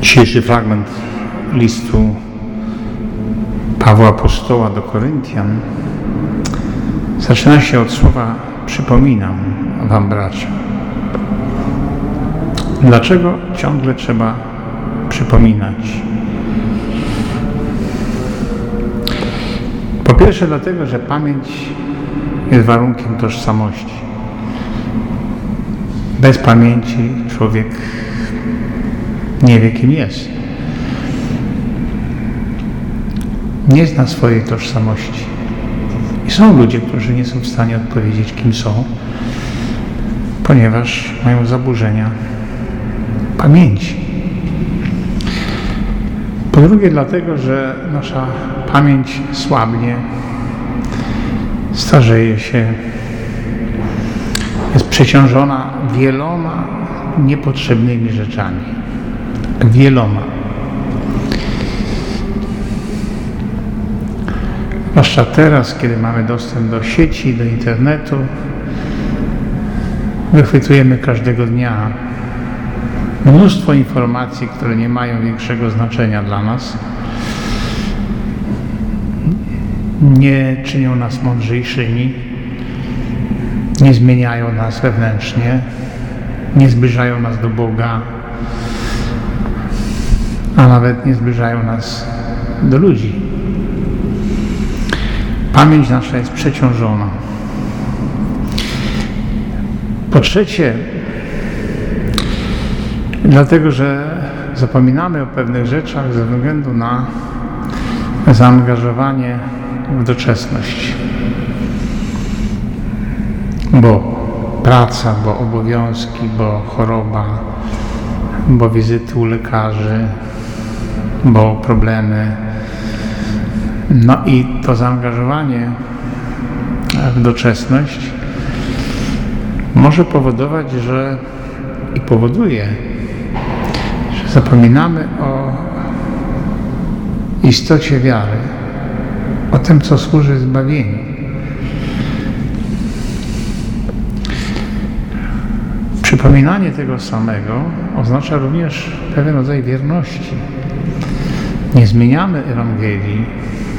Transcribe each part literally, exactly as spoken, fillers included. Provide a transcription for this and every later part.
Dzisiejszy fragment listu Pawła Apostoła do Koryntian zaczyna się od słowa „przypominam wam, bracia”. Dlaczego ciągle trzeba przypominać? Po pierwsze dlatego, że pamięć jest warunkiem tożsamości. Bez pamięci człowiek nie wie, kim jest. Nie zna swojej tożsamości. I są ludzie, którzy nie są w stanie odpowiedzieć, kim są, ponieważ mają zaburzenia pamięci. Po drugie dlatego, że nasza pamięć słabnie, starzeje się, jest przeciążona wieloma niepotrzebnymi rzeczami. Wieloma. Zwłaszcza teraz, kiedy mamy dostęp do sieci, do internetu, wychwytujemy każdego dnia mnóstwo informacji, które nie mają większego znaczenia dla nas, nie czynią nas mądrzejszymi, nie zmieniają nas wewnętrznie, nie zbliżają nas do Boga, a nawet nie zbliżają nas do ludzi. Pamięć nasza jest przeciążona. Po trzecie, dlatego, że zapominamy o pewnych rzeczach ze względu na zaangażowanie w doczesność. Bo praca, bo obowiązki, bo choroba, bo wizyty u lekarzy, bo problemy. No i to zaangażowanie w doczesność może powodować, że i powoduje, że zapominamy o istocie wiary, o tym, co służy zbawieniu. Przypominanie tego samego oznacza również pewien rodzaj wierności. Nie zmieniamy Ewangelii,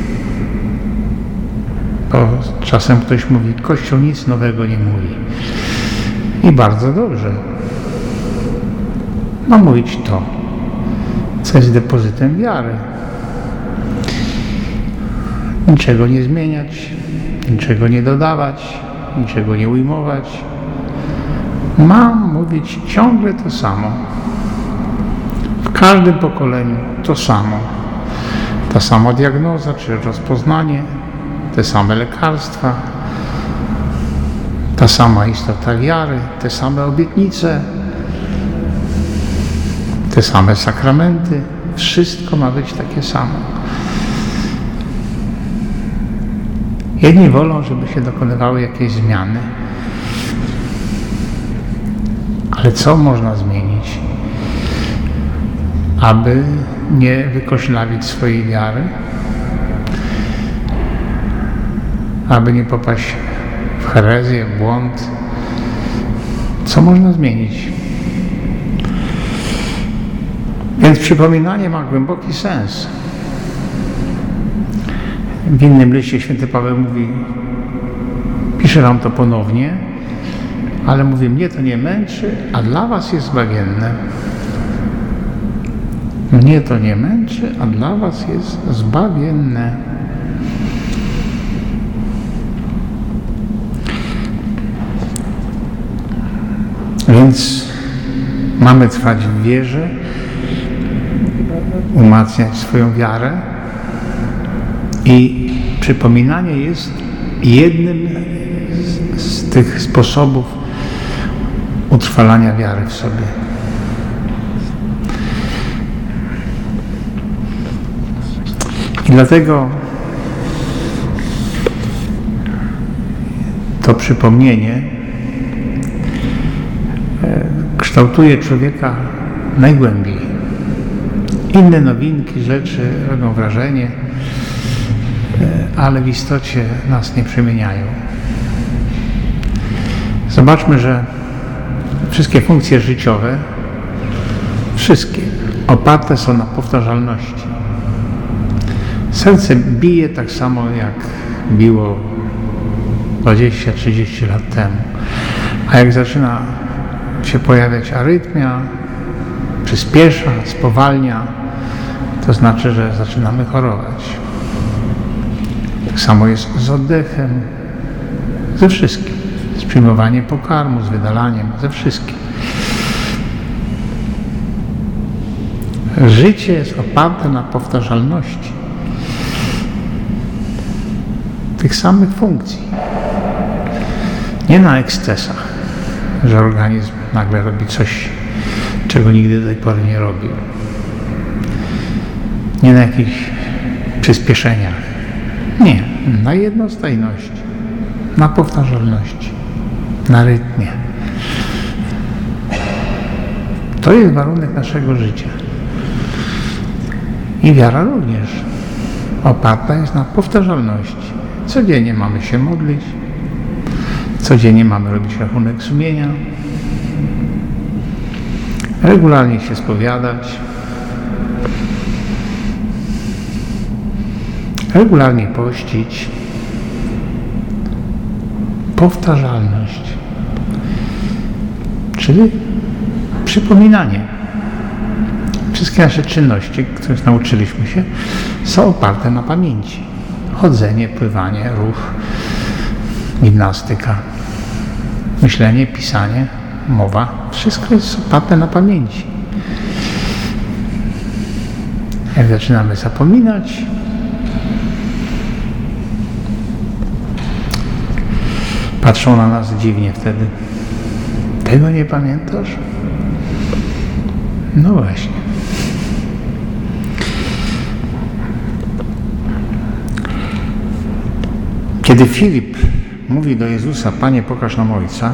bo czasem ktoś mówi, Kościół nic nowego nie mówi. I bardzo dobrze. Ma mówić to, co jest depozytem wiary. Niczego nie zmieniać, niczego nie dodawać, niczego nie ujmować. Ma mówić ciągle to samo. W każdym pokoleniu to samo. Ta sama diagnoza czy rozpoznanie, te same lekarstwa, ta sama istota wiary, te same obietnice, te same sakramenty. Wszystko ma być takie samo. Jedni wolą, żeby się dokonywały jakieś zmiany. Ale co można zmienić, aby nie wykoślawić swojej wiary, aby nie popaść w herezję, w błąd? Co można zmienić? Więc przypominanie ma głęboki sens. W innym liście święty Paweł mówi, piszę wam to ponownie, ale mówi, mnie to nie męczy, a dla was jest zbawienne. Mnie to nie męczy, a dla was jest zbawienne. Więc mamy trwać w wierze, umacniać swoją wiarę i przypominanie jest jednym z, z tych sposobów utrwalania wiary w sobie. I dlatego to przypomnienie kształtuje człowieka najgłębiej. Inne nowinki, rzeczy robią wrażenie, ale w istocie nas nie przemieniają. Zobaczmy, że wszystkie funkcje życiowe, wszystkie, oparte są na powtarzalności. Serce bije tak samo, jak biło dwadzieścia trzydzieści lat temu. A jak zaczyna się pojawiać arytmia, przyspiesza, spowalnia, to znaczy, że zaczynamy chorować. Tak samo jest z oddechem, ze wszystkim. Z przyjmowaniem pokarmu, z wydalaniem, ze wszystkim. Życie jest oparte na powtarzalności tych samych funkcji. Nie na ekscesach, że organizm nagle robi coś, czego nigdy do tej pory nie robił. Nie na jakichś przyspieszeniach. Nie, na jednostajności, na powtarzalności, na rytmie. To jest warunek naszego życia. I wiara również oparta jest na powtarzalności. Codziennie mamy się modlić, codziennie mamy robić rachunek sumienia, regularnie się spowiadać, regularnie pościć. Powtarzalność, czyli przypominanie. Wszystkie nasze czynności, których nauczyliśmy się, są oparte na pamięci. Chodzenie, pływanie, ruch, gimnastyka, myślenie, pisanie, mowa. Wszystko jest oparte na pamięci. Jak zaczynamy zapominać, patrzą na nas dziwnie wtedy. Tego nie pamiętasz? No właśnie. Kiedy Filip mówi do Jezusa: Panie, pokaż nam Ojca,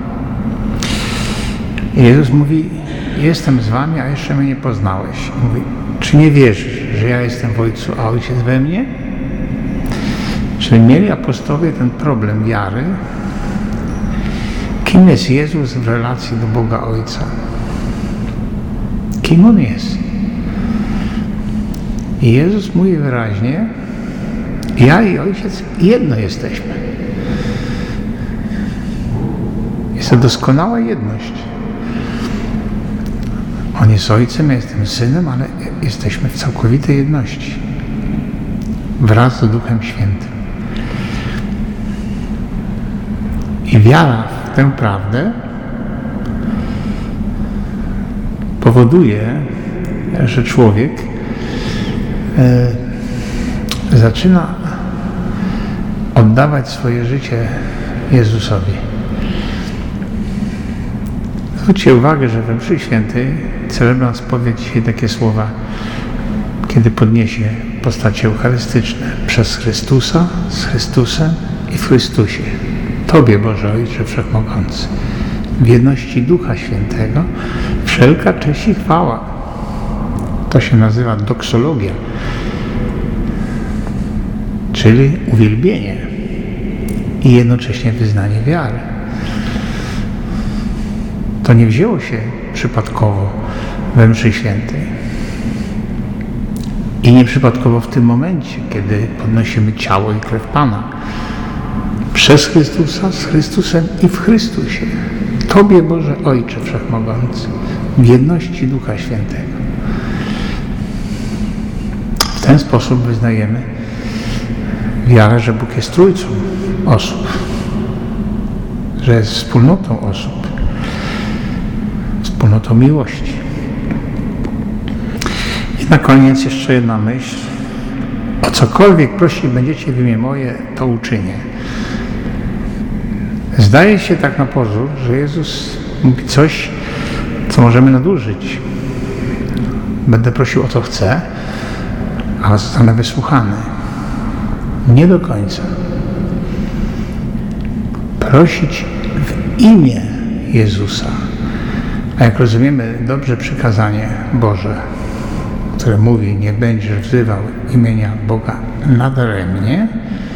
i Jezus mówi: jestem z wami, a jeszcze mnie nie poznałeś. Mówi: czy nie wierzysz, że ja jestem w Ojcu, a Ojciec we mnie? Czyli mieli apostołowie ten problem wiary. Kim jest Jezus w relacji do Boga Ojca? Kim On jest? I Jezus mówi wyraźnie: ja i Ojciec jedno jesteśmy. Jest to doskonała jedność. On jest Ojcem, ja jestem Synem, ale jesteśmy w całkowitej jedności. Wraz z Duchem Świętym. I wiara w tę prawdę powoduje, że człowiek e, zaczyna oddawać swoje życie Jezusowi. Zwróćcie uwagę, że we mszy świętej celebrant powie dzisiaj takie słowa, kiedy podniesie postacie eucharystyczne: przez Chrystusa, z Chrystusem i w Chrystusie. Tobie, Boże Ojcze Wszechmogący, w jedności Ducha Świętego, wszelka cześć i chwała. To się nazywa doksologia, czyli uwielbienie i jednocześnie wyznanie wiary. To nie wzięło się przypadkowo we mszy świętej. I nie przypadkowo w tym momencie, kiedy podnosimy ciało i krew Pana. Przez Chrystusa, z Chrystusem i w Chrystusie. Tobie, Boże Ojcze Wszechmogący, w jedności Ducha Świętego. W ten sposób wyznajemy wiarę, że Bóg jest Trójcą osób, że jest wspólnotą osób, wspólnotą miłości. I na koniec jeszcze jedna myśl. O cokolwiek prosić będziecie w imię moje, to uczynię. Zdaje się tak na pozór, że Jezus mówi coś, co możemy nadużyć. Będę prosił o co chcę, a zostanę wysłuchany. Nie do końca. Prosić w imię Jezusa. A jak rozumiemy dobrze przykazanie Boże, które mówi: nie będziesz wzywał imienia Boga nadaremnie,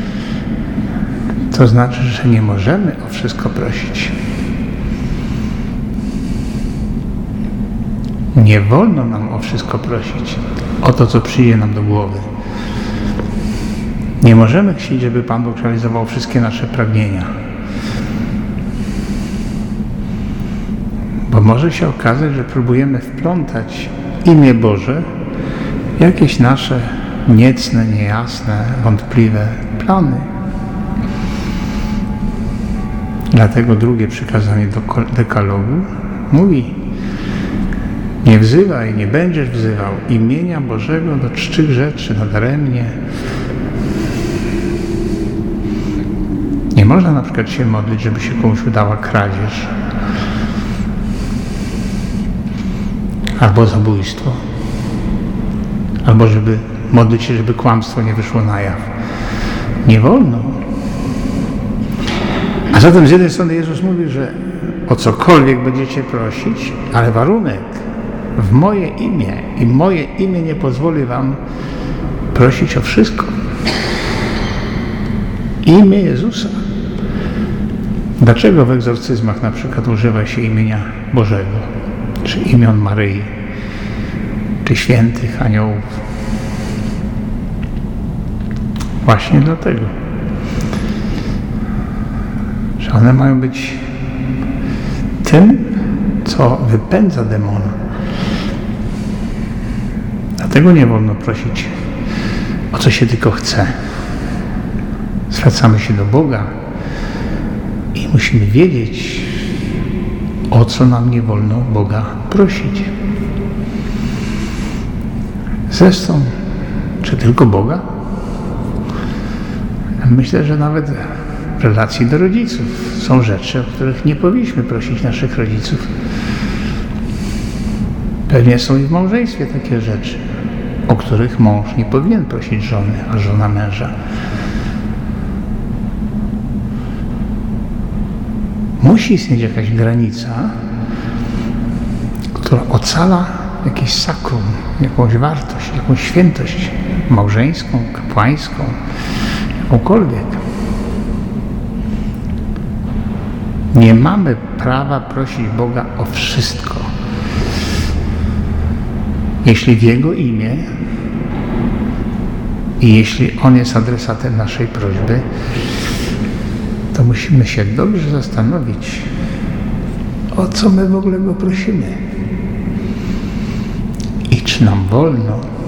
to znaczy, że nie możemy o wszystko prosić. Nie wolno nam o wszystko prosić, o to, co przyjdzie nam do głowy. Nie możemy chcieć, żeby Pan Bóg realizował wszystkie nasze pragnienia. Bo może się okazać, że próbujemy wplątać imię Boże w jakieś nasze niecne, niejasne, wątpliwe plany. Dlatego drugie przykazanie do dekalogu mówi: nie wzywaj, nie będziesz wzywał imienia Bożego do czczych rzeczy nadaremnie. Nie można na przykład się modlić, żeby się komuś udała kradzież albo zabójstwo, albo żeby modlić się, żeby kłamstwo nie wyszło na jaw. Nie wolno. A zatem z jednej strony Jezus mówi, że o cokolwiek będziecie prosić, ale warunek: w moje imię i moje imię nie pozwoli wam prosić o wszystko. Imię Jezusa. Dlaczego w egzorcyzmach na przykład używa się imienia Bożego, czy imion Maryi, czy świętych aniołów? Właśnie dlatego, że one mają być tym, co wypędza demona. Dlatego nie wolno prosić o co się tylko chce. Zwracamy się do Boga i musimy wiedzieć, o co nam nie wolno Boga prosić. Zresztą, czy tylko Boga? Myślę, że nawet w relacji do rodziców są rzeczy, o których nie powinniśmy prosić naszych rodziców. Pewnie są i w małżeństwie takie rzeczy, o których mąż nie powinien prosić żony, a żona męża. Musi istnieć jakaś granica, która ocala jakieś sakrum, jakąś wartość, jakąś świętość małżeńską, kapłańską, jakąkolwiek. Nie mamy prawa prosić Boga o wszystko. Jeśli w Jego imię i jeśli On jest adresatem naszej prośby, to musimy się dobrze zastanowić, o co my w ogóle Go prosimy i czy nam wolno